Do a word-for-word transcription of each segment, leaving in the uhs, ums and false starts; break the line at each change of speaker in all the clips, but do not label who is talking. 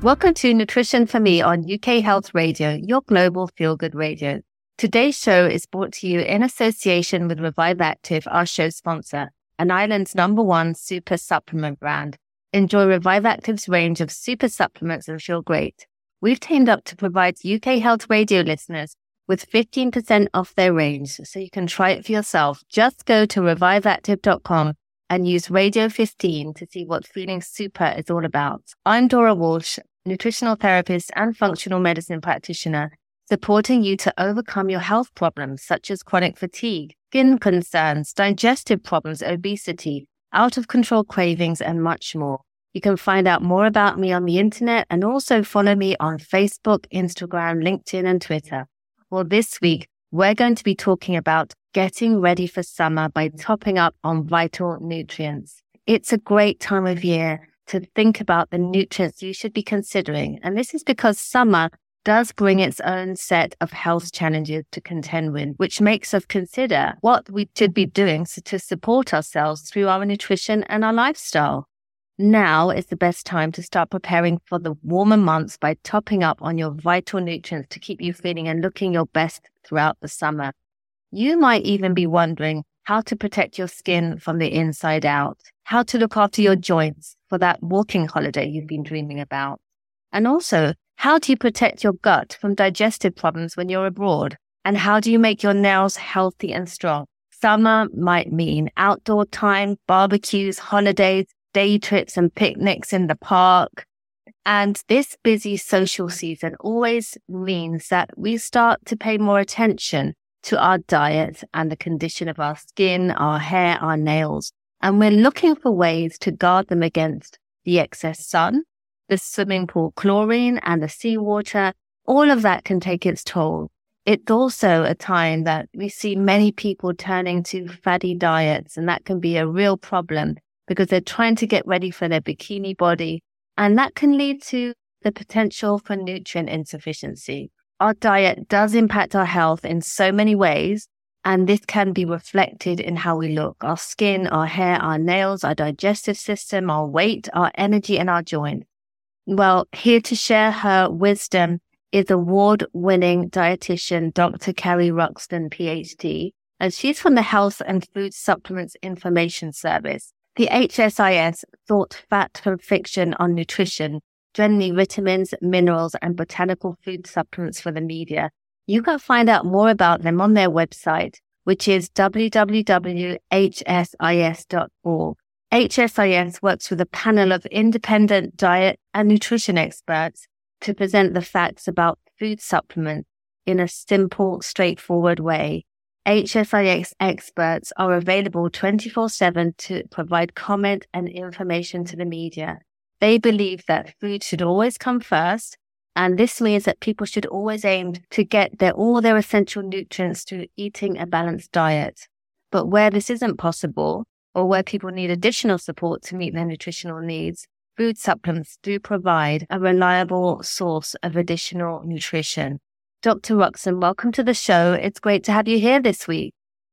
Welcome to Nutrition for Me on U K Health Radio, your global feel-good radio. Today's show is brought to you in association with Revive Active, our show sponsor, and Ireland's number one super supplement brand. Enjoy Revive Active's range of super supplements and feel great. We've teamed up to provide U K Health Radio listeners with fifteen percent off their range, so you can try it for yourself. Just go to revive active dot com and use Radio fifteen to see what feeling super is all about. I'm Dora Walsh, nutritional therapist and functional medicine practitioner, supporting you to overcome your health problems such as chronic fatigue, skin concerns, digestive problems, obesity, out-of-control cravings, and much more. You can find out more about me on the internet and also follow me on Facebook, Instagram, LinkedIn, and Twitter. Well, this week, we're going to be talking about getting ready for summer by topping up on vital nutrients. It's a great time of year to think about the nutrients you should be considering. And this is because summer does bring its own set of health challenges to contend with, which makes us consider what we should be doing to support ourselves through our nutrition and our lifestyle. Now is the best time to start preparing for the warmer months by topping up on your vital nutrients to keep you feeling and looking your best throughout the summer. You might even be wondering how to protect your skin from the inside out, how to look after your joints for that walking holiday you've been dreaming about, and also how do you protect your gut from digestive problems when you're abroad, and how do you make your nails healthy and strong. Summer might mean outdoor time, barbecues, holidays, day trips and picnics in the park. And this busy social season always means that we start to pay more attention to our diet and the condition of our skin, our hair, our nails. And we're looking for ways to guard them against the excess sun, the swimming pool chlorine and the seawater. All of that can take its toll. It's also a time that we see many people turning to fatty diets, and that can be a real problem because they're trying to get ready for their bikini body, and that can lead to the potential for nutrient insufficiency. Our diet does impact our health in so many ways, and this can be reflected in how we look, our skin, our hair, our nails, our digestive system, our weight, our energy, and our joints. Well, here to share her wisdom is award-winning dietitian Doctor Carrie Ruxton, P H D, and she's from the Health and Food Supplements Information Service. The H S I S thought fat from fiction on nutrition, generally vitamins, minerals, and botanical food supplements for the media. You can find out more about them on their website, which is w w w dot h s i s dot org. H S I S works with a panel of independent diet and nutrition experts to present the facts about food supplements in a simple, straightforward way. H S I S experts are available twenty-four seven to provide comment and information to the media. They believe that food should always come first, and this means that people should always aim to get their, all their essential nutrients through eating a balanced diet. But where this isn't possible, or where people need additional support to meet their nutritional needs, food supplements do provide a reliable source of additional nutrition. Doctor Ruxton, welcome to the show. It's great to have you here this week.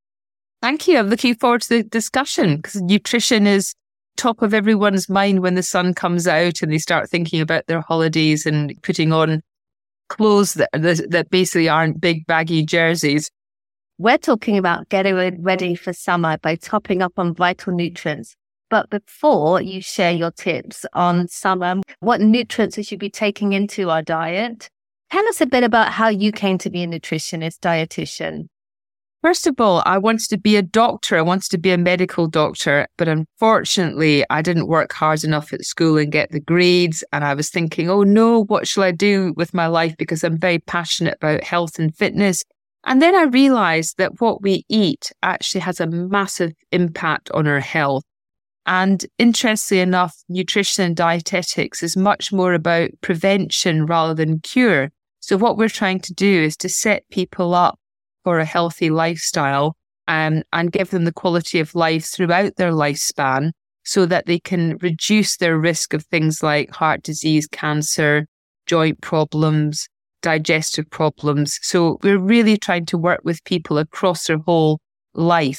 Thank you. I'm looking forward to the discussion because nutrition is top of everyone's mind when the sun comes out and they start thinking about their holidays and putting on clothes that, that basically aren't big baggy jerseys.
We're talking about getting ready for summer by topping up on vital nutrients. But before you share your tips on summer, what nutrients we should be taking into our diet, tell us a bit about how you came to be a nutritionist, dietitian.
First of all, I wanted to be a doctor. I wanted to be a medical doctor, but unfortunately, I didn't work hard enough at school and get the grades. And I was thinking, oh no, what shall I do with my life? Because I'm very passionate about health and fitness. And then I realized that what we eat actually has a massive impact on our health. And interestingly enough, nutrition and dietetics is much more about prevention rather than cure. So what we're trying to do is to set people up for a healthy lifestyle um, and give them the quality of life throughout their lifespan so that they can reduce their risk of things like heart disease, cancer, joint problems, digestive problems. So we're really trying to work with people across their whole life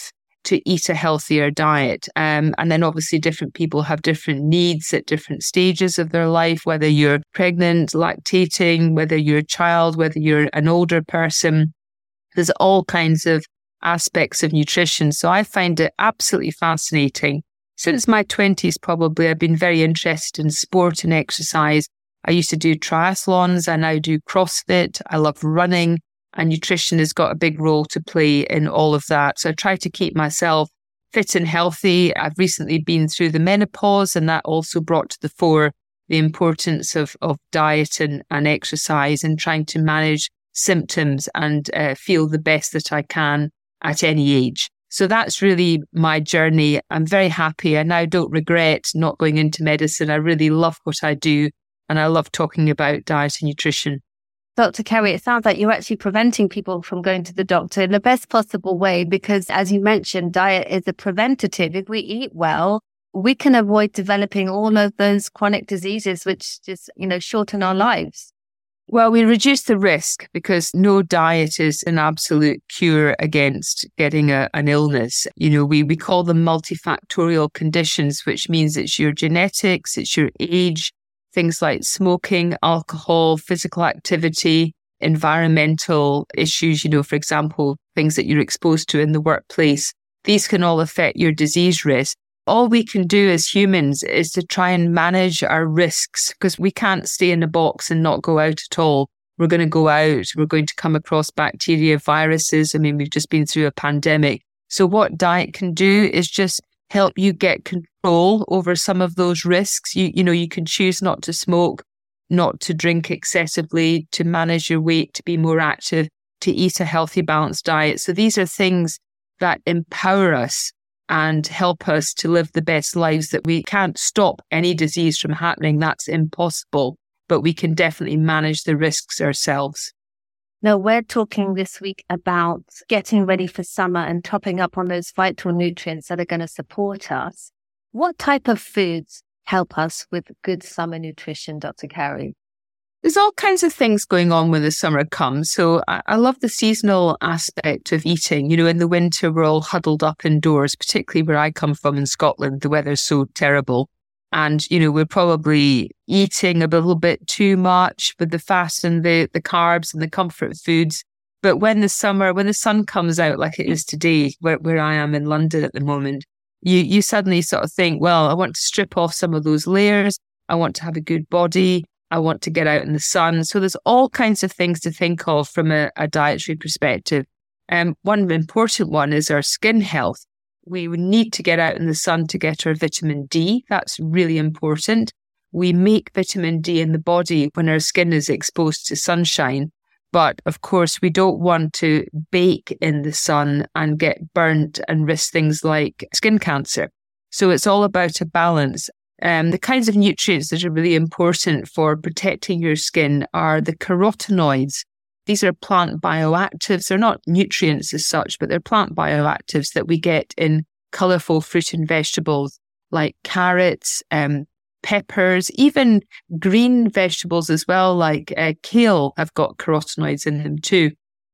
to eat a healthier diet. Um, and then obviously different people have different needs at different stages of their life, whether you're pregnant, lactating, whether you're a child, whether you're an older person. There's all kinds of aspects of nutrition. So I find it absolutely fascinating. Since my twenties, probably, I've been very interested in sport and exercise. I used to do triathlons. I now do CrossFit. I love running. And nutrition has got a big role to play in all of that. So I try to keep myself fit and healthy. I've recently been through the menopause, and that also brought to the fore the importance of, of diet and, and exercise and trying to manage symptoms and uh, feel the best that I can at any age. So that's really my journey. I'm very happy. I now don't regret not going into medicine. I really love what I do, and I love talking about diet and nutrition.
Doctor Kerry, it sounds like you're actually preventing people from going to the doctor in the best possible way because, as you mentioned, diet is a preventative. If we eat well, we can avoid developing all of those chronic diseases which just, you know, shorten our lives.
Well, we reduce the risk because no diet is an absolute cure against getting a, an illness. You know, we, we call them multifactorial conditions, which means it's your genetics, it's your age, things like smoking, alcohol, physical activity, environmental issues, you know, for example, things that you're exposed to in the workplace. These can all affect your disease risk. All we can do as humans is to try and manage our risks because we can't stay in a box and not go out at all. We're going to go out. We're going to come across bacteria, viruses. I mean, we've just been through a pandemic. So what diet can do is just help you get control over some of those risks. You, you know, you can choose not to smoke, not to drink excessively, to manage your weight, to be more active, to eat a healthy, balanced diet. So these are things that empower us and help us to live the best lives. That we can't stop any disease from happening. That's impossible, but we can definitely manage the risks ourselves.
Now, we're talking this week about getting ready for summer and topping up on those vital nutrients that are going to support us. What type of foods help us with good summer nutrition, Doctor Kerry?
There's all kinds of things going on when the summer comes. So I, I love the seasonal aspect of eating. You know, in the winter, we're all huddled up indoors, particularly where I come from in Scotland. The weather's so terrible. And, you know, we're probably eating a little bit too much with the fast and the, the carbs and the comfort foods. But when the summer, when the sun comes out like it is today, where, where I am in London at the moment, you, you suddenly sort of think, well, I want to strip off some of those layers. I want to have a good body. I want to get out in the sun. So there's all kinds of things to think of from a, a dietary perspective. Um, one important one is our skin health. We need to get out in the sun to get our vitamin D. That's really important. We make vitamin D in the body when our skin is exposed to sunshine. But of course, we don't want to bake in the sun and get burnt and risk things like skin cancer. So it's all about a balance. Um, the kinds of nutrients that are really important for protecting your skin are the carotenoids. These are plant bioactives. They're not nutrients as such, but they're plant bioactives that we get in colourful fruit and vegetables like carrots, um, peppers, even green vegetables as well, like uh, kale have got carotenoids in them too.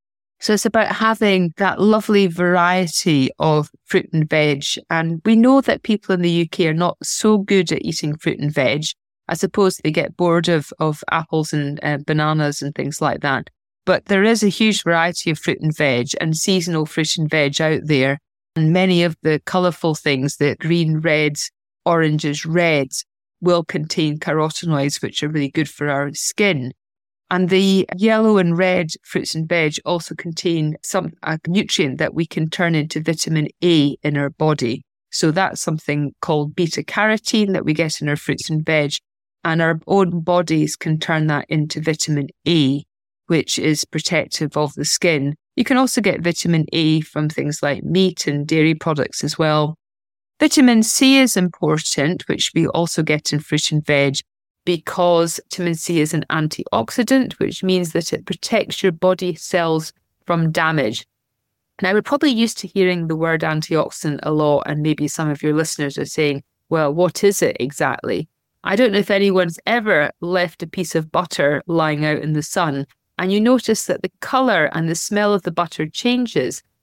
So it's about having that lovely variety of fruit and veg. And we know that people in the U K are not so good at eating fruit and veg. I suppose they get bored of, of apples and uh, bananas and things like that. But there is a huge variety of fruit and veg and seasonal fruit and veg out there. And many of the colourful things, the green, reds, oranges, reds, will contain carotenoids, which are really good for our skin. And the yellow and red fruits and veg also contain some a nutrient that we can turn into vitamin A in our body. So that's something called beta carotene that we get in our fruits and veg. And our own bodies can turn that into vitamin A, which is protective of the skin. You can also get vitamin A from things like meat and dairy products as well. Vitamin C is important, which we also get in fruit and veg, because vitamin C is an antioxidant, which means that it protects your body cells from damage. Now, we're probably used to hearing the word antioxidant a lot, and maybe some of your listeners are saying, well, what is it exactly? I don't know if anyone's ever left a piece of butter lying out in the sun, and you notice that the colour and the smell of the butter changes.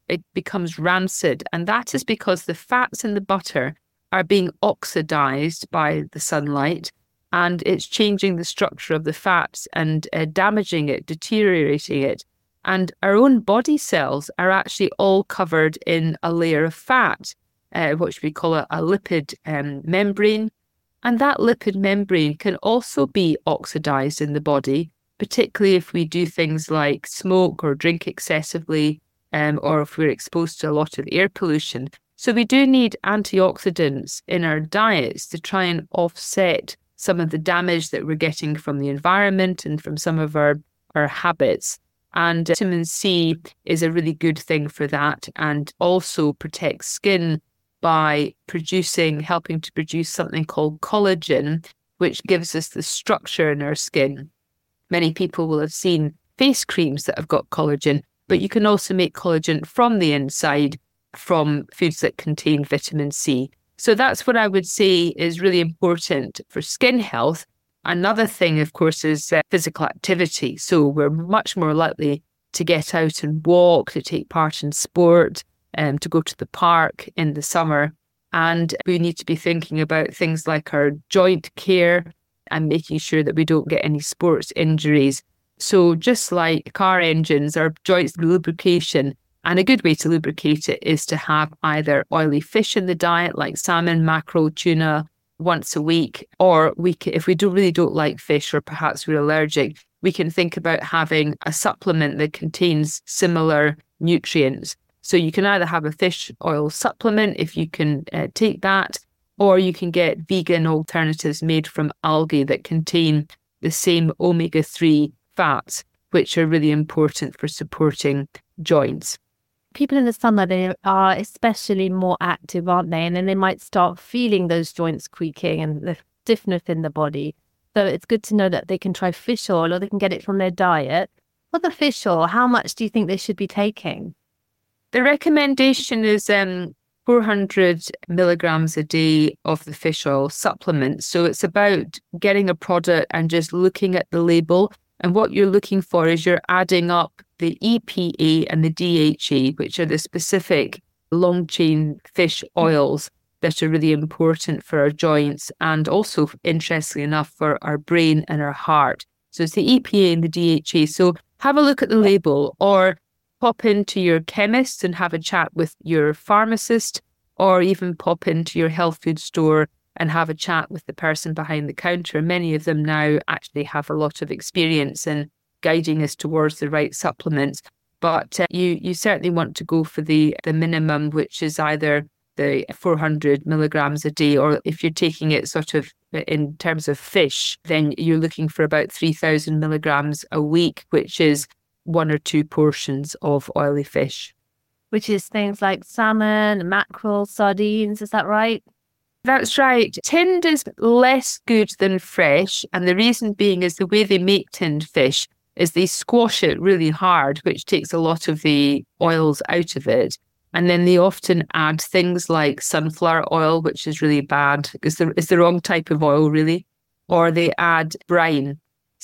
it becomes rancid. And that is because the fats in the butter are being oxidized by the sunlight, and it's changing the structure of the fats and uh, damaging it, deteriorating it. And our own body cells are actually all covered in a layer of fat, uh, which we call a, a lipid um, membrane. And that lipid membrane can also be oxidized in the body, particularly if we do things like smoke or drink excessively, um, or if we're exposed to a lot of air pollution. So we do need antioxidants in our diets to try and offset some of the damage that we're getting from the environment and from some of our, our habits. And vitamin C is a really good thing for that, and also protects skin by producing, helping to produce something called collagen, which gives us the structure in our skin. Many people will have seen face creams that have got collagen, but you can also make collagen from the inside from foods that contain vitamin C. So that's what I would say is really important for skin health. Another thing, of course, is uh, physical activity. So we're much more likely to get out and walk, to take part in sport, um, to go to the park in the summer. And we need to be thinking about things like our joint care and making sure that we don't get any sports injuries. So just like car engines, our joints need lubrication. And a good way to lubricate it is to have either oily fish in the diet, like salmon, mackerel, tuna, once a week, or we can, if we don't really don't like fish, or perhaps we're allergic, we can think about having a supplement that contains similar nutrients. So you can either have a fish oil supplement if you can uh, take that, or you can get vegan alternatives made from algae that contain the same omega three fats, which are really important for supporting joints.
People in the summer, they are especially more active, aren't they? And then they might start feeling those joints creaking and the stiffness in the body. So it's good to know that they can try fish oil, or they can get it from their diet. For the fish oil, how much do you think they should be taking?
The recommendation is um, four hundred milligrams a day of the fish oil supplement. So it's about getting a product and just looking at the label. And what you're looking for is you're adding up the E P A and the D H A, which are the specific long-chain fish oils that are really important for our joints and also, interestingly enough, for our brain and our heart. So it's the E P A and the D H A. So have a look at the label, or pop into your chemist and have a chat with your pharmacist, or even pop into your health food store and have a chat with the person behind the counter. Many of them now actually have a lot of experience in guiding us towards the right supplements. But uh, you you certainly want to go for the, the minimum, which is either the four hundred milligrams a day, or if you're taking it sort of in terms of fish, then you're looking for about three thousand milligrams a week, which is one or two portions of oily fish.
Which is things like salmon, mackerel, sardines, is that right?
That's right. Tinned is less good than fresh. And the reason being is the way they make tinned fish is they squash it really hard, which takes a lot of the oils out of it. And then they often add things like sunflower oil, which is really bad because it's the wrong type of oil, really. Or they add brine.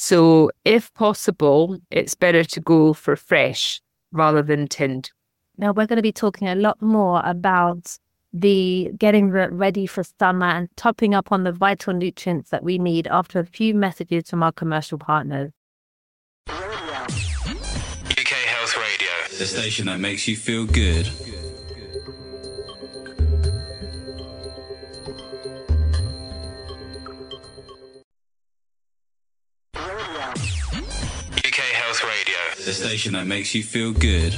So if possible, it's better to go for fresh rather than tinned.
Now, we're going to be talking a lot more about the getting ready for summer and topping up on the vital nutrients that we need after a few messages from our commercial partners.
U K Health Radio, the station that makes you feel good. U K Health Radio, the station that makes you feel good.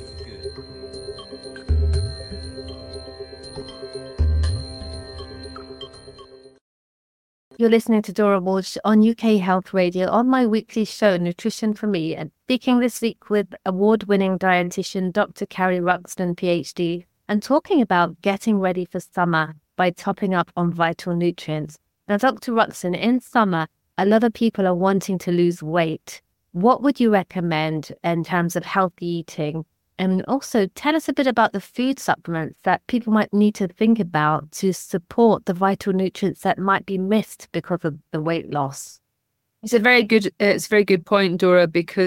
You're listening to Dora Walsh on U K Health Radio on my weekly show, Nutrition for Me, and speaking this week with award-winning dietitian Doctor Carrie Ruxton, P H D, and talking about getting ready for summer by topping up on vital nutrients. Now, Doctor Ruxton, in summer, a lot of people are wanting to lose weight. What would you recommend in terms of healthy eating? And also tell us a bit about the food supplements that people might need to think about to support the vital nutrients that might be missed because of the weight loss.
It's a very good, it's a very good point, Dora, because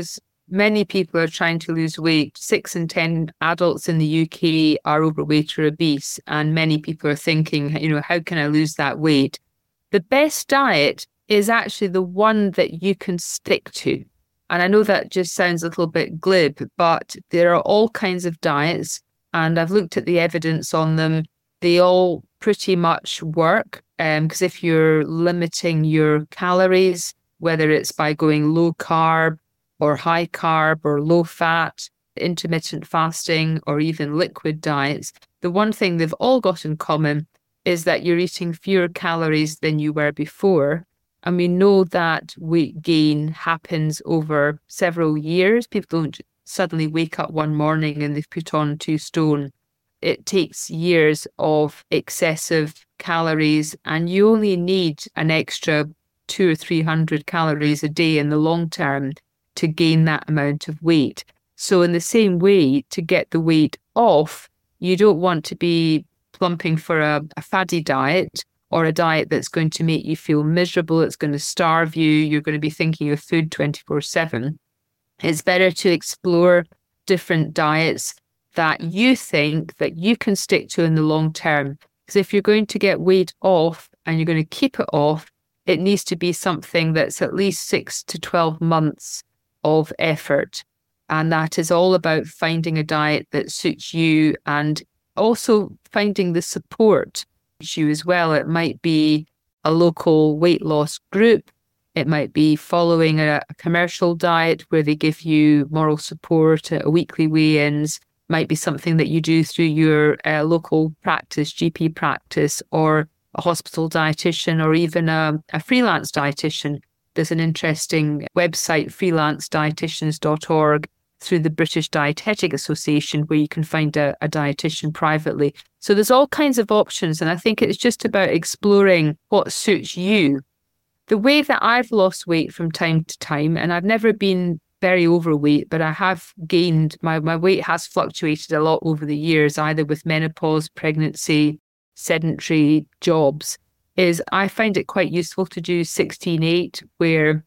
many people are trying to lose weight. Six in ten adults in the U K are overweight or obese, and many people are thinking, you know, how can I lose that weight? The best diet is actually the one that you can stick to. And I know that just sounds a little bit glib, but there are all kinds of diets, and I've looked at the evidence on them. They all pretty much work, because um, if you're limiting your calories, whether it's by going low carb or high carb or low fat, intermittent fasting, or even liquid diets, the one thing they've all got in common is that you're eating fewer calories than you were before. And we know that weight gain happens over several years. People don't suddenly wake up one morning and they've put on two stone. It takes years of excessive calories, and you only need an extra two or three hundred calories a day in the long term to gain that amount of weight. So in the same way, to get the weight off, you don't want to be plumping for a, a faddy diet or a diet that's going to make you feel miserable. It's going to starve you. You're going to be thinking of food twenty-four seven. It's better to explore different diets that you think that you can stick to in the long term. Because if you're going to get weight off and you're going to keep it off, it needs to be something that's at least six to twelve months of effort. And that is all about finding a diet that suits you, and also finding the support you as well. It might be a local weight loss group. It might be following a, a commercial diet where they give you moral support, a weekly weigh-ins. Might be something that you do through your uh, local practice, G P practice, or a hospital dietitian, or even a, a freelance dietitian. There's an interesting website, freelance dietitians dot org, through the British Dietetic Association, where you can find a, a dietitian privately. So there's all kinds of options, and I think it's just about exploring what suits you. The way that I've lost weight from time to time, and I've never been very overweight, but I have gained, my, my weight has fluctuated a lot over the years, either with menopause, pregnancy, sedentary jobs, is I find it quite useful to do sixteen eight, where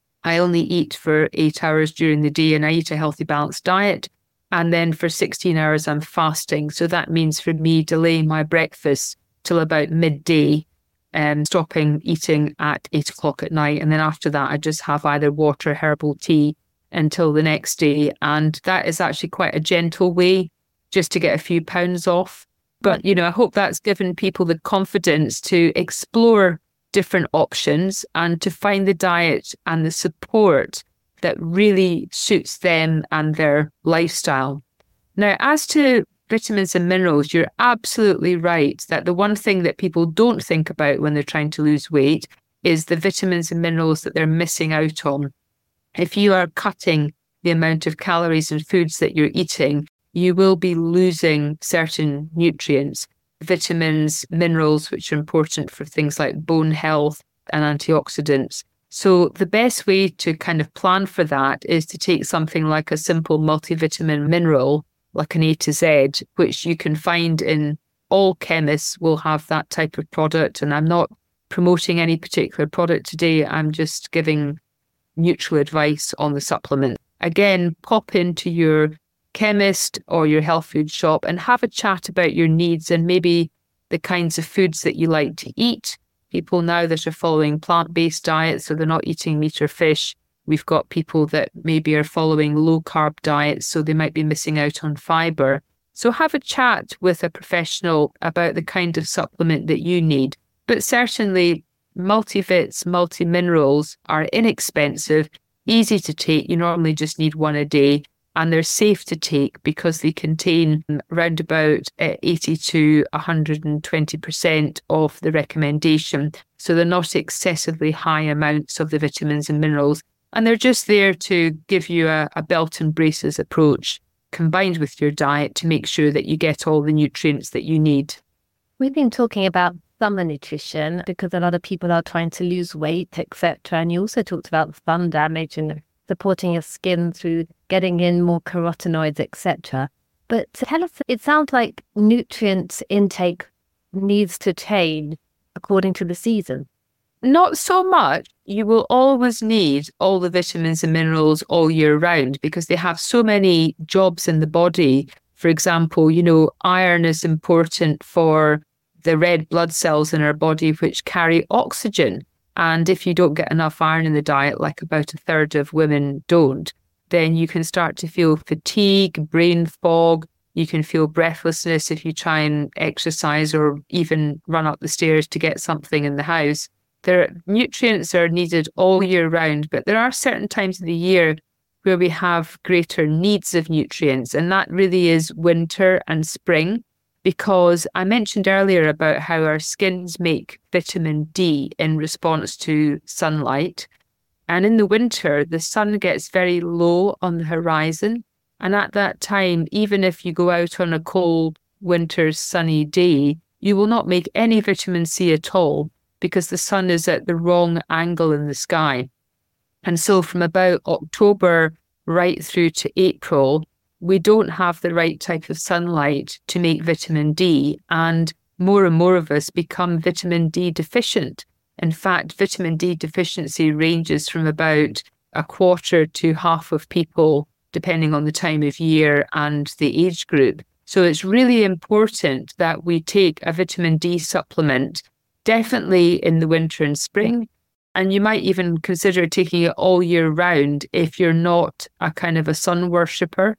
I only eat for eight hours during the day and I eat a healthy, balanced diet. And then for sixteen hours, I'm fasting. So that means for me delaying my breakfast till about midday and stopping eating at eight o'clock at night. And then after that, I just have either water or herbal tea until the next day. And that is actually quite a gentle way just to get a few pounds off. But, you know, I hope that's given people the confidence to explore different options and to find the diet and the support that really suits them and their lifestyle. Now, as to vitamins and minerals, you're absolutely right that the one thing that people don't think about when they're trying to lose weight is the vitamins and minerals that they're missing out on. If you are cutting the amount of calories and foods that you're eating, you will be losing certain nutrients, vitamins, minerals, which are important for things like bone health and antioxidants. So the best way to kind of plan for that is to take something like a simple multivitamin mineral, like an A to Z, which you can find in all chemists will have that type of product. And I'm not promoting any particular product today. I'm just giving neutral advice on the supplement. Again, pop into your chemist or your health food shop and have a chat about your needs and maybe the kinds of foods that you like to eat. People now that are following plant-based diets, so they're not eating meat or fish. We've got people that maybe are following low-carb diets, so they might be missing out on fiber. So have a chat with a professional about the kind of supplement that you need. But certainly, multivits, multi-minerals are inexpensive, easy to take. You normally just need one a day. And they're safe to take because they contain around about eighty to one hundred twenty percent of the recommendation. So they're not excessively high amounts of the vitamins and minerals. And they're just there to give you a, a belt and braces approach combined with your diet to make sure that you get all the nutrients that you need.
We've been talking about summer nutrition because a lot of people are trying to lose weight, et cetera. And you also talked about sun damage and supporting your skin through getting in more carotenoids, et cetera. But tell us, it sounds like nutrient intake needs to change according to the season.
Not so much. You will always need all the vitamins and minerals all year round because they have so many jobs in the body. For example, you know, iron is important for the red blood cells in our body, which carry oxygen. And if you don't get enough iron in the diet, like about a third of women don't, then you can start to feel fatigue, brain fog. You can feel breathlessness if you try and exercise or even run up the stairs to get something in the house. Their nutrients are needed all year round, but there are certain times of the year where we have greater needs of nutrients, and that really is winter and spring, because I mentioned earlier about how our skins make vitamin D in response to sunlight. And in the winter, the sun gets very low on the horizon. And at that time, even if you go out on a cold winter's sunny day, you will not make any vitamin C at all because the sun is at the wrong angle in the sky. And so from about October right through to April, we don't have the right type of sunlight to make vitamin D. And more and more of us become vitamin D deficient. In fact, vitamin D deficiency ranges from about a quarter to half of people, depending on the time of year and the age group. So it's really important that we take a vitamin D supplement, definitely in the winter and spring. And you might even consider taking it all year round if you're not a kind of a sun worshipper.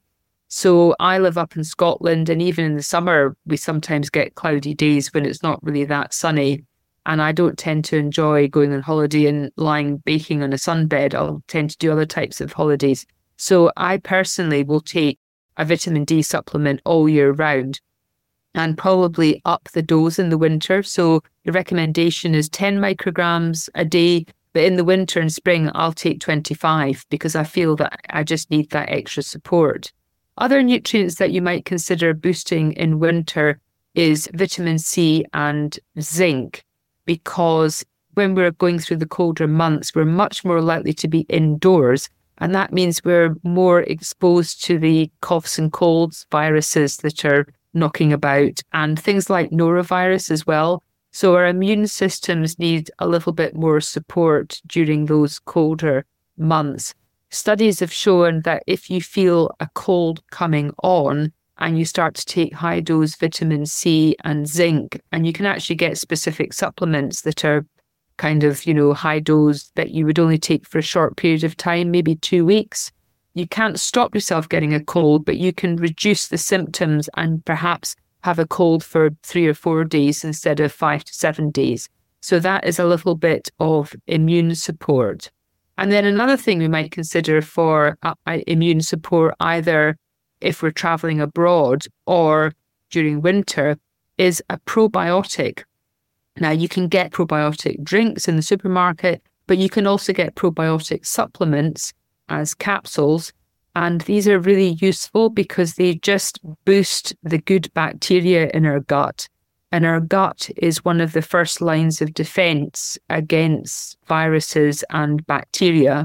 So I live up in Scotland, and even in the summer, we sometimes get cloudy days when it's not really that sunny. And I don't tend to enjoy going on holiday and lying baking on a sunbed. I'll tend to do other types of holidays. So I personally will take a vitamin D supplement all year round and probably up the dose in the winter. So the recommendation is ten micrograms a day, but in the winter and spring, I'll take twenty-five because I feel that I just need that extra support. Other nutrients that you might consider boosting in winter is vitamin C and zinc, because when we're going through the colder months, we're much more likely to be indoors. And that means we're more exposed to the coughs and colds viruses that are knocking about, and things like norovirus as well. So our immune systems need a little bit more support during those colder months. Studies have shown that if you feel a cold coming on and you start to take high dose vitamin C and zinc, and you can actually get specific supplements that are kind of, you know, high dose that you would only take for a short period of time, maybe two weeks. You can't stop yourself getting a cold, but you can reduce the symptoms and perhaps have a cold for three or four days instead of five to seven days. So that is a little bit of immune support. And then another thing we might consider for uh, immune support, either if we're traveling abroad or during winter, is a probiotic. Now, you can get probiotic drinks in the supermarket, but you can also get probiotic supplements as capsules. And these are really useful because they just boost the good bacteria in our gut. And our gut is one of the first lines of defense against viruses and bacteria.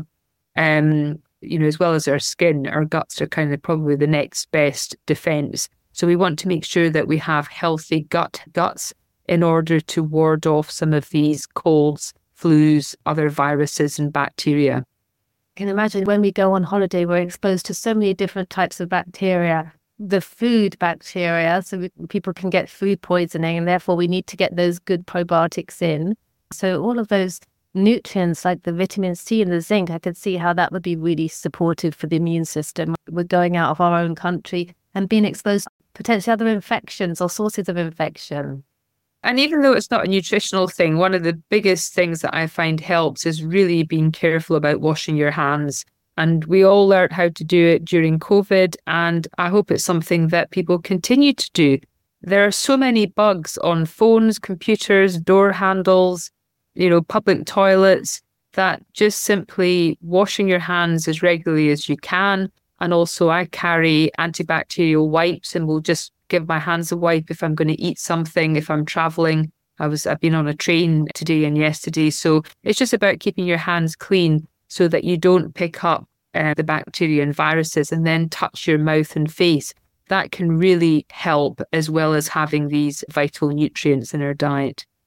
Um, you know, as well as our skin, our guts are kind of probably the next best defense. So we want to make sure that we have healthy gut guts in order to ward off some of these colds, flus, other viruses and bacteria.
I can imagine when we go on holiday, we're exposed to so many different types of bacteria. The food bacteria, so we, people can get food poisoning, and therefore we need to get those good probiotics in. So all of those nutrients like the vitamin C and the zinc, I could see how that would be really supportive for the immune system. We're going out of our own country and being exposed to potentially other infections or sources of infection.
And even though it's not a nutritional thing, one of the biggest things that I find helps is really being careful about washing your hands. And we all learned how to do it during COVID, and I hope it's something that people continue to do. There are so many bugs on phones, computers, door handles, you know, public toilets, that just simply washing your hands as regularly as you can. And also I carry antibacterial wipes and will just give my hands a wipe if I'm going to eat something, if I'm traveling. I was, I've been on a train today and yesterday. So it's just about keeping your hands clean so that you don't pick up uh, the bacteria and viruses and then touch your mouth and face. That can really help, as well as having these vital nutrients in our diet.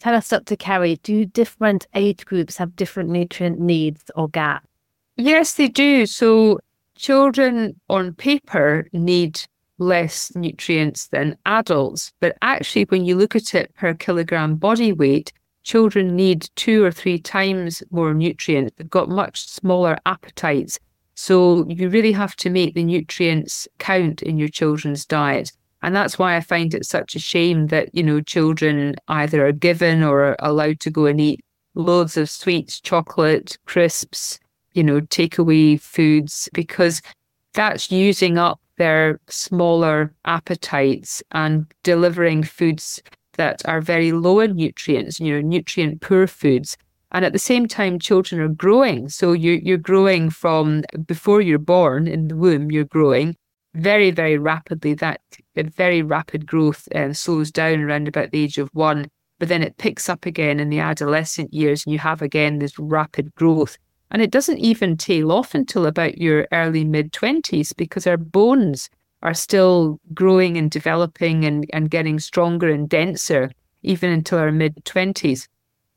Tell us, Doctor Kerry, do different age groups have different nutrient needs or gaps?
Yes, they do. So children on paper need less nutrients than adults, but actually when you look at it per kilogram body weight, children need two or three times more nutrients. They've got much smaller appetites. So you really have to make the nutrients count in your children's diet. And that's why I find it such a shame that, you know, children either are given or are allowed to go and eat loads of sweets, chocolate, crisps, you know, takeaway foods, because that's using up their smaller appetites and delivering foods that are very low in nutrients, you know, nutrient poor foods. And at the same time, children are growing. So you, you're growing from before you're born in the womb, you're growing very, very rapidly. That very rapid growth uh, slows down around about the age of one, but then it picks up again in the adolescent years and you have again this rapid growth. And it doesn't even tail off until about your early mid-twenties because our bones are still growing and developing and, and getting stronger and denser even until our mid-twenties.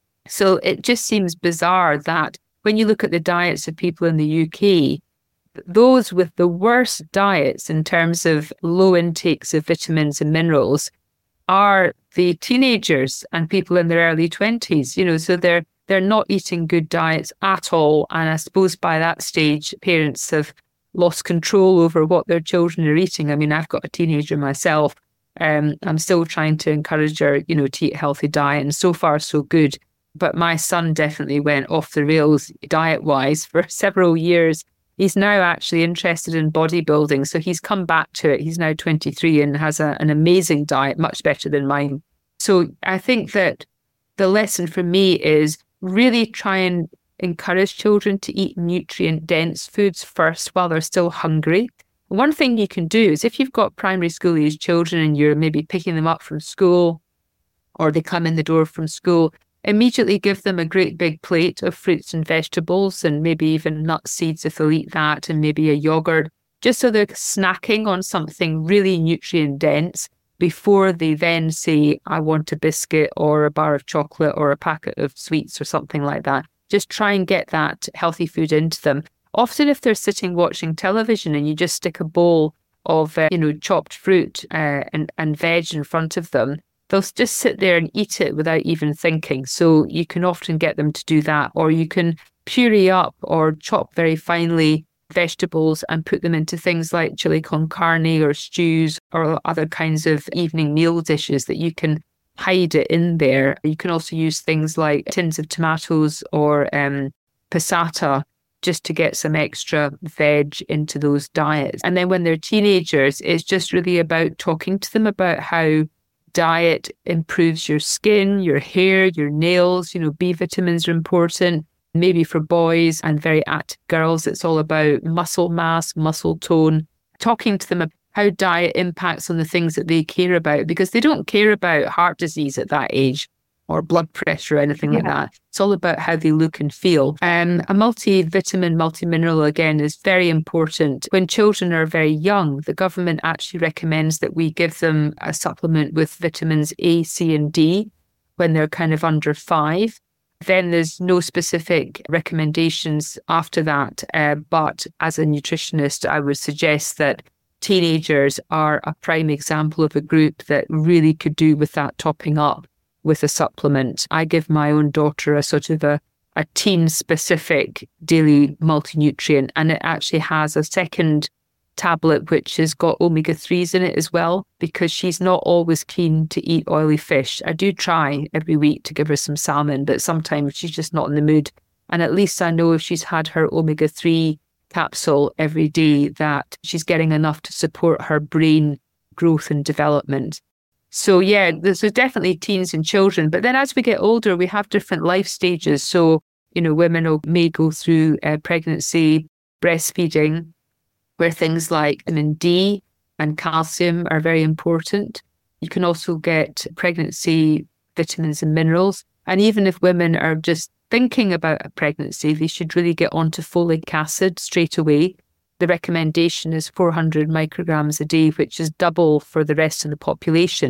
So it just seems bizarre that when you look at the diets of people in the U K, those with the worst diets in terms of low intakes of vitamins and minerals are the teenagers and people in their early twenties. You know, so they're they're not eating good diets at all. And I suppose by that stage, parents have lost control over what their children are eating. I mean, I've got a teenager myself. Um, I'm still trying to encourage her, you know, to eat a healthy diet, and so far so good. But my son definitely went off the rails diet-wise for several years. He's now actually interested in bodybuilding, so he's come back to it. He's now twenty-three and has a, an amazing diet, much better than mine. So I think that the lesson for me is really try and encourage children to eat nutrient-dense foods first while they're still hungry. One thing you can do is if you've got primary school-aged children and you're maybe picking them up from school or they come in the door from school, immediately give them a great big plate of fruits and vegetables and maybe even nut seeds if they'll eat that, and maybe a yogurt, just so they're snacking on something really nutrient dense before they then say, I want a biscuit or a bar of chocolate or a packet of sweets or something like that. Just try and get that healthy food into them. Often if they're sitting watching television and you just stick a bowl of, uh, you know, chopped fruit uh, and, and veg in front of them, they'll just sit there and eat it without even thinking. So you can often get them to do that, or you can puree up or chop very finely vegetables and put them into things like chili con carne or stews or other kinds of evening meal dishes that you can hide it in there. You can also use things like tins of tomatoes or um, passata just to get some extra veg into those diets. And then when they're teenagers, it's just really about talking to them about how diet improves your skin, your hair, your nails. You know, B vitamins are important. Maybe for boys and very active girls, it's all about muscle mass, muscle tone. Talking to them about how diet impacts on the things that they care about, because they don't care about heart disease at that age or blood pressure or anything yeah. like that. It's all about how they look and feel. Um, a multivitamin, multimineral, again, is very important. When children are very young, the government actually recommends that we give them a supplement with vitamins A, C, and D when they're kind of under five. Then there's no specific recommendations after that. Uh, but as a nutritionist, I would suggest that teenagers are a prime example of a group that really could do with that topping up with a supplement. I give my own daughter a sort of a, a teen-specific daily multi-nutrient, and it actually has a second tablet which has got omega threes in it as well, because she's not always keen to eat oily fish. I do try every week to give her some salmon, but sometimes she's just not in the mood. And at least I know if she's had her omega three capsule every day that she's getting enough to support her brain growth and development. So yeah, there's definitely teens and children. But then as we get older, we have different life stages. So, you know, women may go through uh, pregnancy, breastfeeding, where things like vitamin D and calcium are very important. You can also get pregnancy vitamins and minerals. And even if women are just thinking about a pregnancy, they should really get onto folic acid straight away. The recommendation is four hundred micrograms a day, which is double for the rest of the population.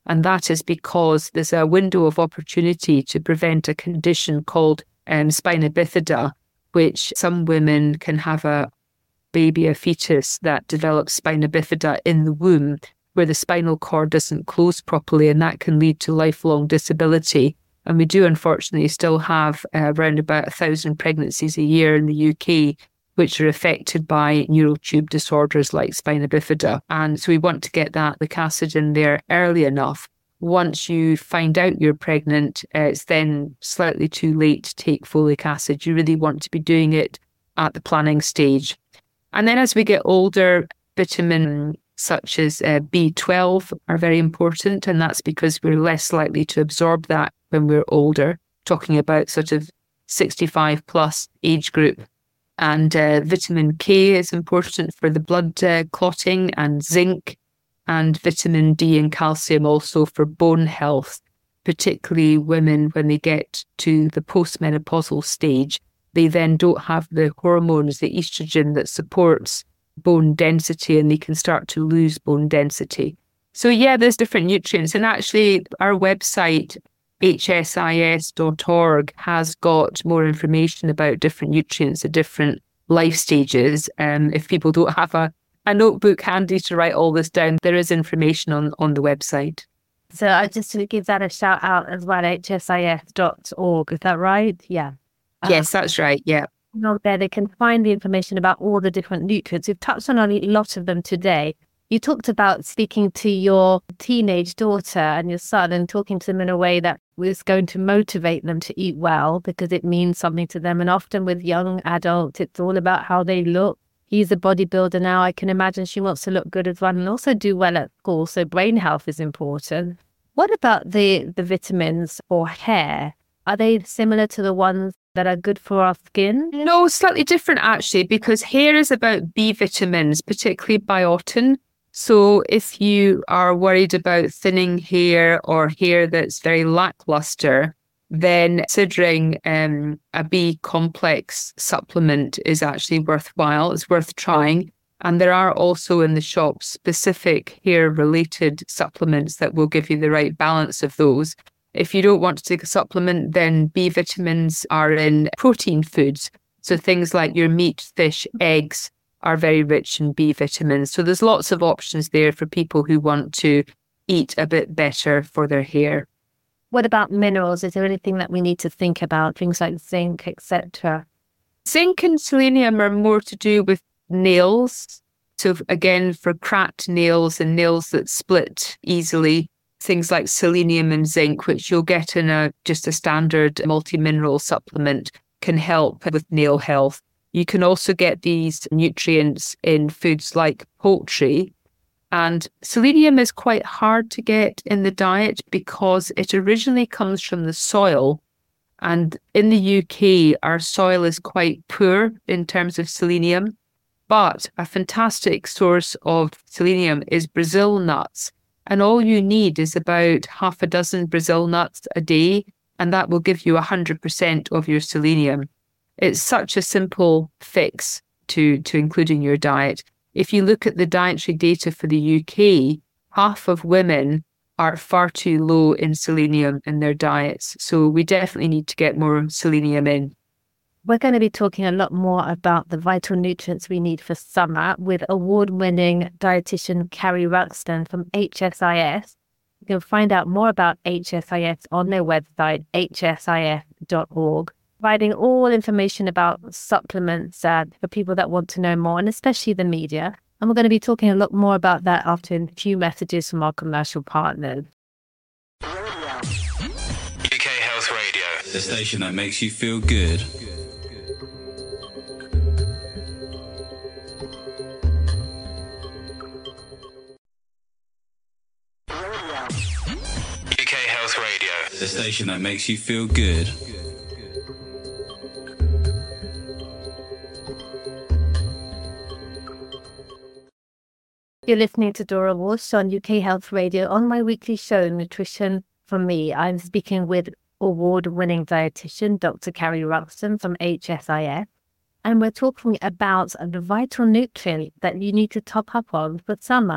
And that is because there's a window of opportunity to prevent a condition called um, spina bifida, which some women can have a baby, a fetus that develops spina bifida in the womb, where the spinal cord doesn't close properly, and that can lead to lifelong disability. And we do unfortunately still have uh, around about a thousand pregnancies a year in the U K which are affected by neural tube disorders like spina bifida. And so we want to get that folic acid in there early enough. Once you find out you're pregnant, uh, it's then slightly too late to take folic acid. You really want to be doing it at the planning stage. And then as we get older, vitamin such as uh, B twelve are very important, and that's because we're less likely to absorb that when we're older, talking about sort of sixty-five plus age group. And uh, vitamin K is important for the blood uh, clotting, and zinc, and vitamin D and calcium also for bone health, particularly women when they get to the postmenopausal stage. They then don't have the hormones, the estrogen that supports bone density, and they can start to lose bone density. So yeah, there's different nutrients. And actually our website, H S I S dot org, has got more information about different nutrients at different life stages. Um, if people don't have a, a notebook handy to write all this down, there is information on, on the website.
So I just to give that a shout out as well, H S I S dot org, is that right? Yeah.
Yes, that's right, yeah.
On there, they can find the information about all the different nutrients. We've touched on a lot of them today. You talked about speaking to your teenage daughter and your son and talking to them in a way that was going to motivate them to eat well because it means something to them. And often with young adults, it's all about how they look. He's a bodybuilder now. I can imagine she wants to look good as well and also do well at school. So brain health is important. What about the, the vitamins for hair? Are they similar to the ones that are good for our skin?
No, slightly different actually, because hair is about B vitamins, particularly biotin. So if you are worried about thinning hair or hair that's very lackluster, then considering um, a B complex supplement is actually worthwhile. It's worth trying. And there are also in the shop specific hair-related supplements that will give you the right balance of those. If you don't want to take a supplement, then B vitamins are in protein foods. So things like your meat, fish, eggs are very rich in B vitamins. So there's lots of options there for people who want to eat a bit better for their hair.
What about minerals? Is there anything that we need to think about? Things like zinc, et cetera?
Zinc and selenium are more to do with nails. So again, for cracked nails and nails that split easily, things like selenium and zinc, which you'll get in a just a standard multi-mineral supplement, can help with nail health. You can also get these nutrients in foods like poultry. And selenium is quite hard to get in the diet because it originally comes from the soil. And in the U K, our soil is quite poor in terms of selenium. But a fantastic source of selenium is Brazil nuts. And all you need is about half a dozen Brazil nuts a day, and that will give you one hundred percent of your selenium. It's such a simple fix to, to include in your diet. If you look at the dietary data for the U K, half of women are far too low in selenium in their diets. So we definitely need to get more selenium in.
We're going to be talking a lot more about the vital nutrients we need for summer with award-winning dietitian Carrie Ruxton from H S I S. You can find out more about H S I S on their website, H S I S dot org, providing all information about supplements uh, for people that want to know more, and especially the media. And we're going to be talking a lot more about that after a few messages from our commercial partners.
U K Health Radio, the station that makes you feel good. U K Health Radio, the station that makes you feel good.
You're listening to Dora Walsh on U K Health Radio. On my weekly show, Nutrition for Me, I'm speaking with award-winning dietitian Doctor Carrie Ruxton from H S I S, and we're talking about the vital nutrient that you need to top up on for summer.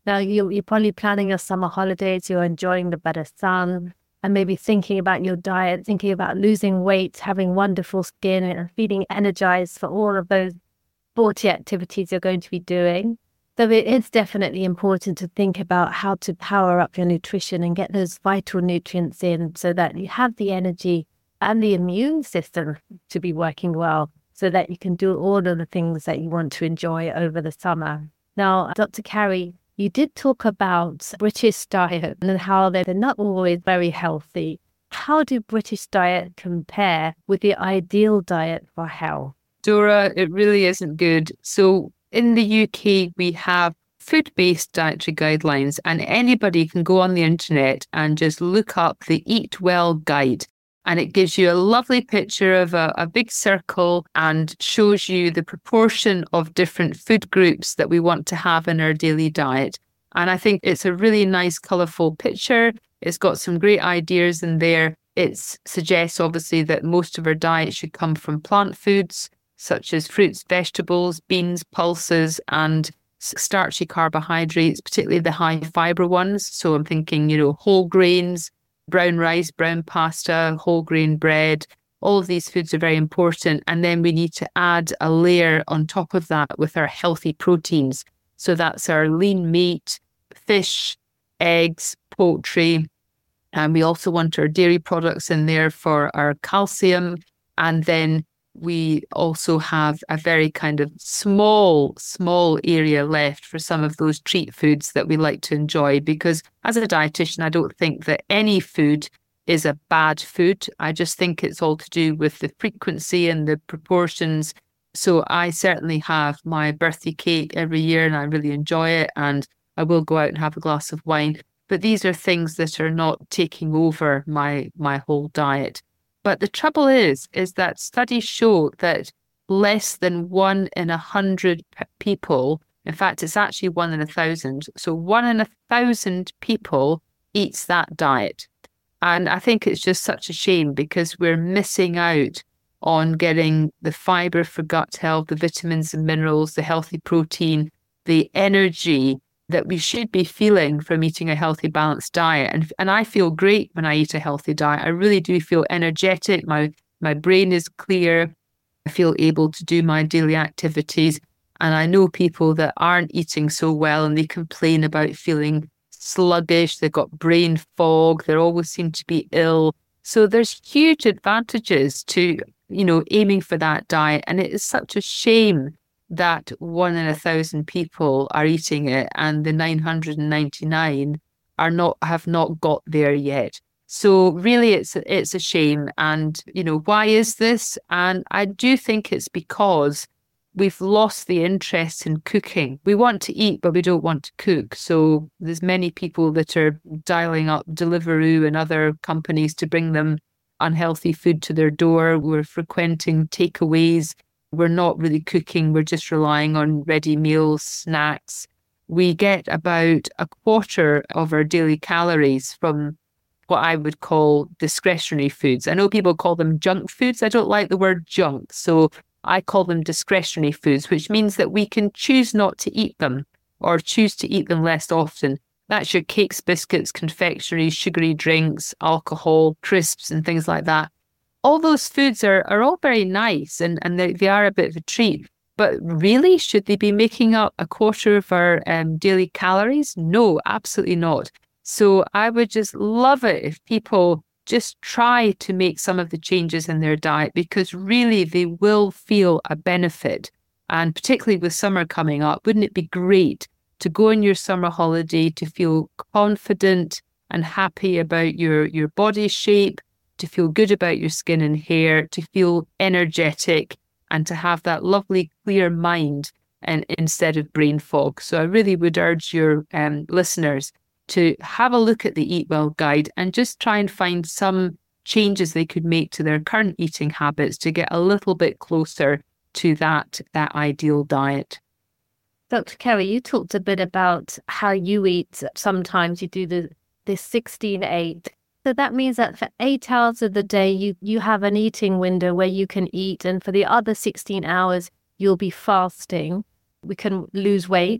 Now, you, you're probably planning your summer holidays, you're enjoying the better sun, and maybe thinking about your diet, thinking about losing weight, having wonderful skin, and feeling energized for all of those sporty activities you're going to be doing. So it is definitely important to think about how to power up your nutrition and get those vital nutrients in so that you have the energy and the immune system to be working well so that you can do all of the things that you want to enjoy over the summer. Now, Doctor Carrie, you did talk about British diet and how they're not always very healthy. How do British diet compare with the ideal diet for health?
Dora, it really isn't good. So in the U K, we have food-based dietary guidelines, and anybody can go on the internet and just look up the Eat Well guide. And it gives you a lovely picture of a, a big circle and shows you the proportion of different food groups that we want to have in our daily diet. And I think it's a really nice, colourful picture. It's got some great ideas in there. It suggests, obviously, that most of our diet should come from plant foods, such as fruits, vegetables, beans, pulses, and starchy carbohydrates, particularly the high fibre ones. So I'm thinking, you know, whole grains, brown rice, brown pasta, whole grain bread. All of these foods are very important. And then we need to add a layer on top of that with our healthy proteins. So that's our lean meat, fish, eggs, poultry. And we also want our dairy products in there for our calcium. And then we also have a very kind of small, small area left for some of those treat foods that we like to enjoy. Because as a dietitian, I don't think that any food is a bad food. I just think it's all to do with the frequency and the proportions. So I certainly have my birthday cake every year and I really enjoy it. And I will go out and have a glass of wine. But these are things that are not taking over my, my whole diet. But the trouble is, is that studies show that less than one in a hundred people, in fact, it's actually one in a thousand. So one in a thousand people eats that diet. And I think it's just such a shame because we're missing out on getting the fibre for gut health, the vitamins and minerals, the healthy protein, the energy that we should be feeling from eating a healthy, balanced diet. And and I feel great when I eat a healthy diet. I really do feel energetic. My my brain is clear. I feel able to do my daily activities. And I know people that aren't eating so well and they complain about feeling sluggish. They've got brain fog. They always seem to be ill. So there's huge advantages to, you know, aiming for that diet. And it is such a shame that one in a thousand people are eating it and the nine hundred ninety-nine are not have not got there yet. So really it's it's a shame. And you know, why is this? And I do think it's because we've lost the interest in cooking. We want to eat, but we don't want to cook. So there's many people that are dialing up Deliveroo and other companies to bring them unhealthy food to their door. We're frequenting takeaways. We're not really cooking. We're just relying on ready meals, snacks. We get about a quarter of our daily calories from what I would call discretionary foods. I know people call them junk foods. I don't like the word junk. So I call them discretionary foods, which means that we can choose not to eat them or choose to eat them less often. That's your cakes, biscuits, confectionery, sugary drinks, alcohol, crisps and things like that. All those foods are, are all very nice and, and they, they are a bit of a treat. But really, should they be making up a quarter of our um, daily calories? No, absolutely not. So I would just love it if people just try to make some of the changes in their diet because really they will feel a benefit. And particularly with summer coming up, wouldn't it be great to go on your summer holiday to feel confident and happy about your, your body shape, to feel good about your skin and hair, to feel energetic and to have that lovely clear mind and instead of brain fog. So I really would urge your um, listeners to have a look at the Eat Well guide and just try and find some changes they could make to their current eating habits to get a little bit closer to that, that ideal diet.
Doctor Carrie, you talked a bit about how you eat. Sometimes you do the this sixteen eight. So that means that for eight hours of the day, you, you have an eating window where you can eat. And for the other sixteen hours, you'll be fasting. We can lose weight.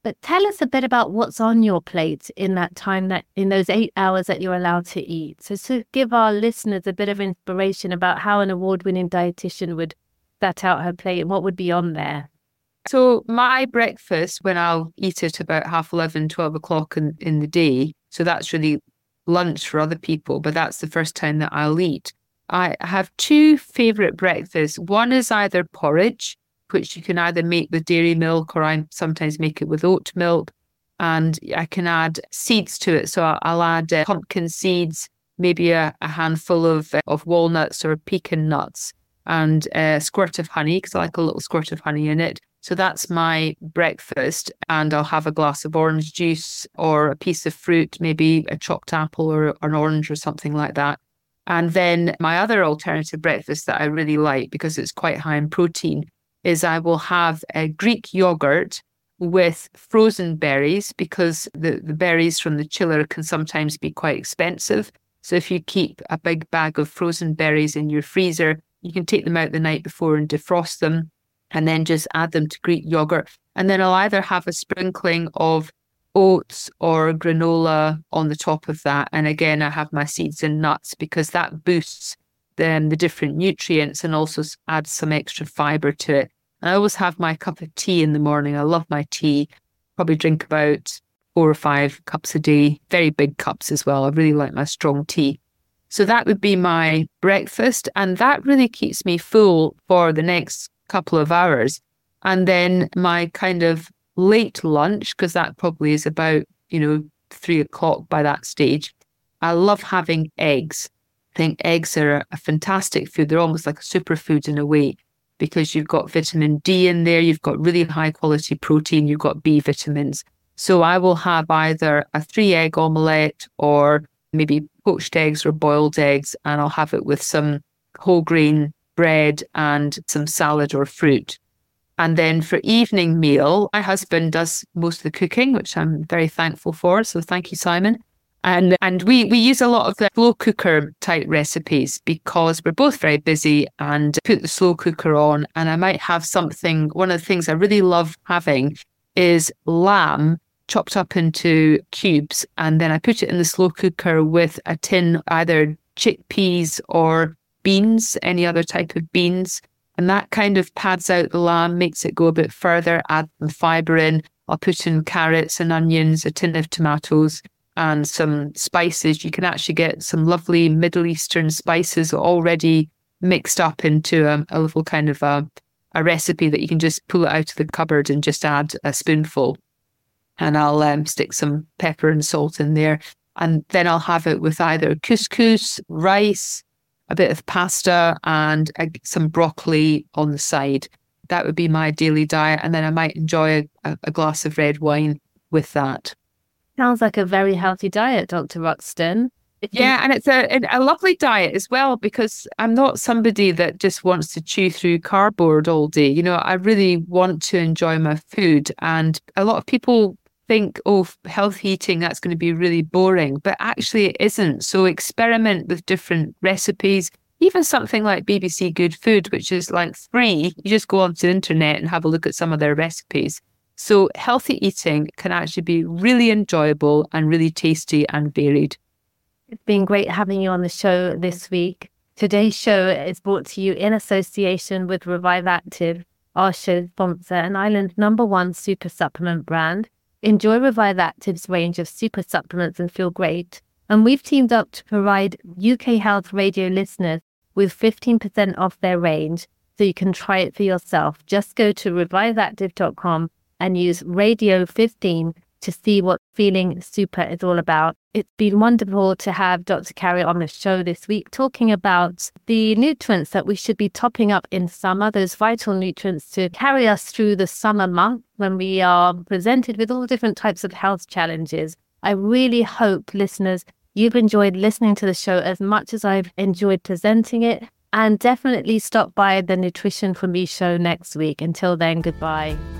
But tell us a bit about what's on your plate in that time, that in those eight hours that you're allowed to eat. So to give our listeners a bit of inspiration about how an award-winning dietitian would set out her plate and what would be on there.
So my breakfast, when I'll eat it about half eleven, twelve o'clock in, in the day, so that's really lunch for other people, but that's the first time that I'll eat. I have two favourite breakfasts. One is either porridge, which you can either make with dairy milk, or I sometimes make it with oat milk, and I can add seeds to it. So I'll, I'll add uh, pumpkin seeds, maybe a, a handful of, uh, of walnuts or pecan nuts, and a squirt of honey, because I like a little squirt of honey in it. So that's my breakfast, and I'll have a glass of orange juice or a piece of fruit, maybe a chopped apple or an orange or something like that. And then my other alternative breakfast that I really like, because it's quite high in protein, is I will have a Greek yogurt with frozen berries, because the, the berries from the chiller can sometimes be quite expensive. So if you keep a big bag of frozen berries in your freezer, you can take them out the night before and defrost them, and then just add them to Greek yogurt. And then I'll either have a sprinkling of oats or granola on the top of that. And again, I have my seeds and nuts, because that boosts them, the different nutrients, and also adds some extra fiber to it. And I always have my cup of tea in the morning. I love my tea. Probably drink about four or five cups a day, very big cups as well. I really like my strong tea. So that would be my breakfast. And that really keeps me full for the next couple of hours. And then my kind of late lunch, because that probably is about, you know, three o'clock by that stage. I love having eggs. I think eggs are a, a fantastic food. They're almost like a superfood in a way, because you've got vitamin D in there, you've got really high quality protein, you've got B vitamins. So I will have either a three egg omelette or maybe poached eggs or boiled eggs, and I'll have it with some whole grain bread and some salad or fruit. And then for evening meal, my husband does most of the cooking, which I'm very thankful for. So thank you, Simon. And and we, we use a lot of the slow cooker type recipes, because we're both very busy, and put the slow cooker on, and I might have something. One of the things I really love having is lamb chopped up into cubes, and then I put it in the slow cooker with a tin, either chickpeas or beans, any other type of beans. And that kind of pads out the lamb, makes it go a bit further, add some fibre in. I'll put in carrots and onions, a tin of tomatoes, and some spices. You can actually get some lovely Middle Eastern spices already mixed up into a, a little kind of a, a recipe that you can just pull it out of the cupboard and just add a spoonful. And I'll um, stick some pepper and salt in there. And then I'll have it with either couscous, rice, a bit of pasta, and a, some broccoli on the side. That would be my daily diet. And then I might enjoy a, a glass of red wine with that.
Sounds like a very healthy diet, Doctor Ruxton.
Yeah, and it's a, a lovely diet as well, because I'm not somebody that just wants to chew through cardboard all day. You know, I really want to enjoy my food. And a lot of people think, oh, healthy eating, that's going to be really boring. But actually it isn't. So experiment with different recipes, even something like B B C Good Food, which is like free. You just go onto the internet and have a look at some of their recipes. So healthy eating can actually be really enjoyable and really tasty and varied.
It's been great having you on the show this week. Today's show is brought to you in association with Revive Active, our show sponsor and Ireland's number one super supplement brand. Enjoy Revive Active's range of super supplements and feel great. And we've teamed up to provide U K Health Radio listeners with fifteen percent off their range, so you can try it for yourself. Just go to revive active dot com and use radio fifteen to see what feeling super is all about. It's been wonderful to have Doctor Carrie on the show this week, talking about the nutrients that we should be topping up in summer, those vital nutrients to carry us through the summer month when we are presented with all different types of health challenges. I really hope, listeners, you've enjoyed listening to the show as much as I've enjoyed presenting it. And definitely stop by the Nutrition for Me show next week. Until then, goodbye.